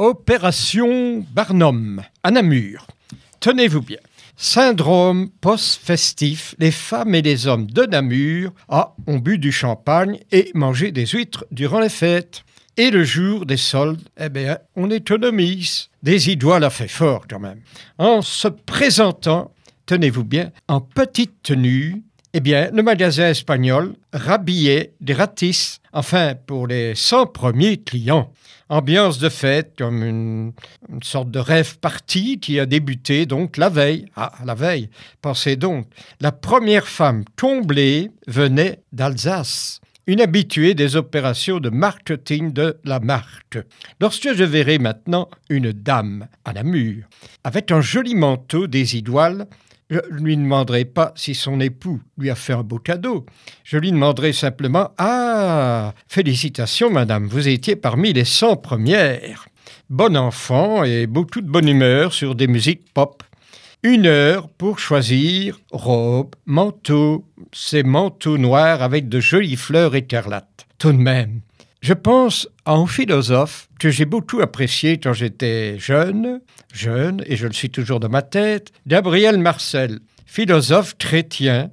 Opération Barnum, à Namur. Tenez-vous bien. Syndrome post-festif, les femmes et les hommes de Namur ont bu du champagne et mangé des huîtres durant les fêtes. Et le jour des soldes, on économise. Des idoles a fait fort quand même. En se présentant, tenez-vous bien, en petite tenue, le magasin espagnol rhabillait gratis, pour les 100 premiers clients. Ambiance de fête, comme une sorte de rêve party qui a débuté donc la veille. La veille, pensez donc, la première femme comblée venait d'Alsace, une habituée des opérations de marketing de la marque. Lorsque je verrai maintenant une dame à Namur, avec un joli manteau des idoles, je ne lui demanderai pas si son époux lui a fait un beau cadeau. Je lui demanderai simplement « Ah, félicitations madame, vous étiez parmi les 100 premières. Bon enfant et beaucoup de bonne humeur sur des musiques pop. 1 heure pour choisir robe, manteau, ces manteaux noirs avec de jolies fleurs écarlates. Tout de même, je pense à un philosophe que j'ai beaucoup apprécié quand j'étais jeune, et je le suis toujours dans ma tête, Gabriel Marcel, philosophe chrétien.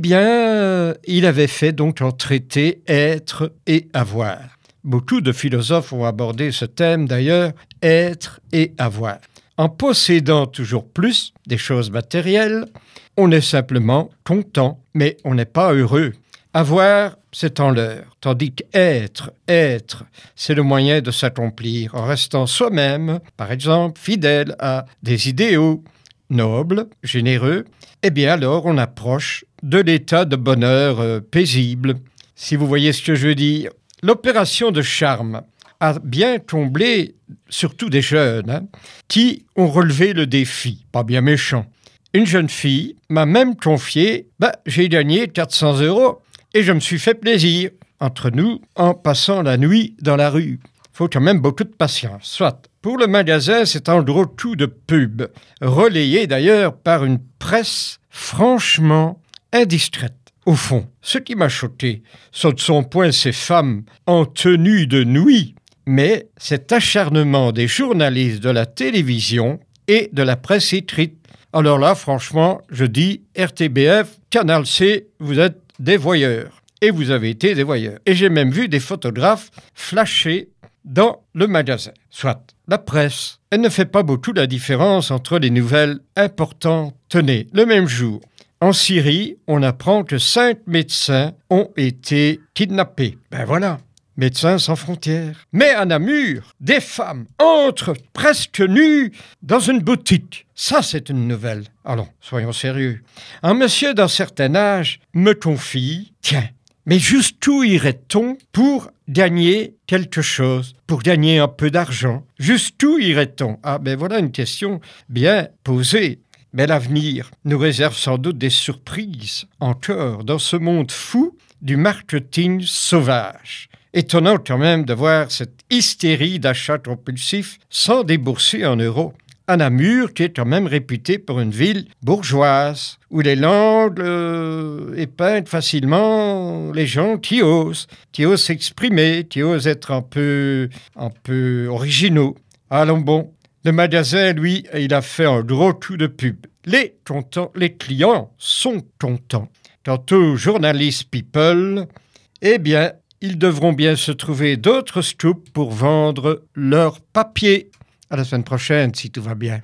Il avait fait donc un traité Être et avoir. Beaucoup de philosophes ont abordé ce thème d'ailleurs, être et avoir. En possédant toujours plus des choses matérielles, on est simplement content, mais on n'est pas heureux. Avoir, c'est en l'heure, tandis qu'être, c'est le moyen de s'accomplir en restant soi-même, par exemple, fidèle à des idéaux nobles, généreux. Alors on approche de l'état de bonheur paisible. Si vous voyez ce que je veux dire, l'opération de charme a bien comblé, surtout des jeunes, qui ont relevé le défi, pas bien méchant. Une jeune fille m'a même confié, j'ai gagné 400 € et je me suis fait plaisir, entre nous, en passant la nuit dans la rue. Faut quand même beaucoup de patience, soit. Pour le magasin, c'est un gros coup de pub, relayé d'ailleurs par une presse franchement indiscrète. Au fond, ce qui m'a choqué, ce ne sont point ces femmes en tenue de nuit, mais cet acharnement des journalistes de la télévision et de la presse écrite. Alors là, franchement, je dis RTBF, Canal C, vous êtes des voyeurs. Et vous avez été des voyeurs. Et j'ai même vu des photographes flasher dans le magasin. Soit, la presse, elle ne fait pas beaucoup la différence entre les nouvelles importantes. Tenez, le même jour, en Syrie, on apprend que 5 médecins ont été kidnappés. Voilà. Médecins sans frontières. Mais à Namur, des femmes entrent presque nues dans une boutique. Ça, c'est une nouvelle. Allons, soyons sérieux. Un monsieur d'un certain âge me confie, tiens, mais jusqu'où irait-on pour gagner quelque chose, pour gagner un peu d'argent? Jusqu'où irait-on? Voilà une question bien posée. Mais l'avenir nous réserve sans doute des surprises encore dans ce monde fou du marketing sauvage. Étonnant quand même de voir cette hystérie d'achat compulsif sans débourser 1 euro. À Namur, qui est quand même réputée pour une ville bourgeoise, où les langues épinglent facilement les gens qui osent s'exprimer, qui osent être un peu originaux. Allons bon, le magasin, lui, il a fait un gros coup de pub. Les clients sont contents. Quant aux journalistes people, ils devront bien se trouver d'autres scoops pour vendre leur papier. À la semaine prochaine, si tout va bien.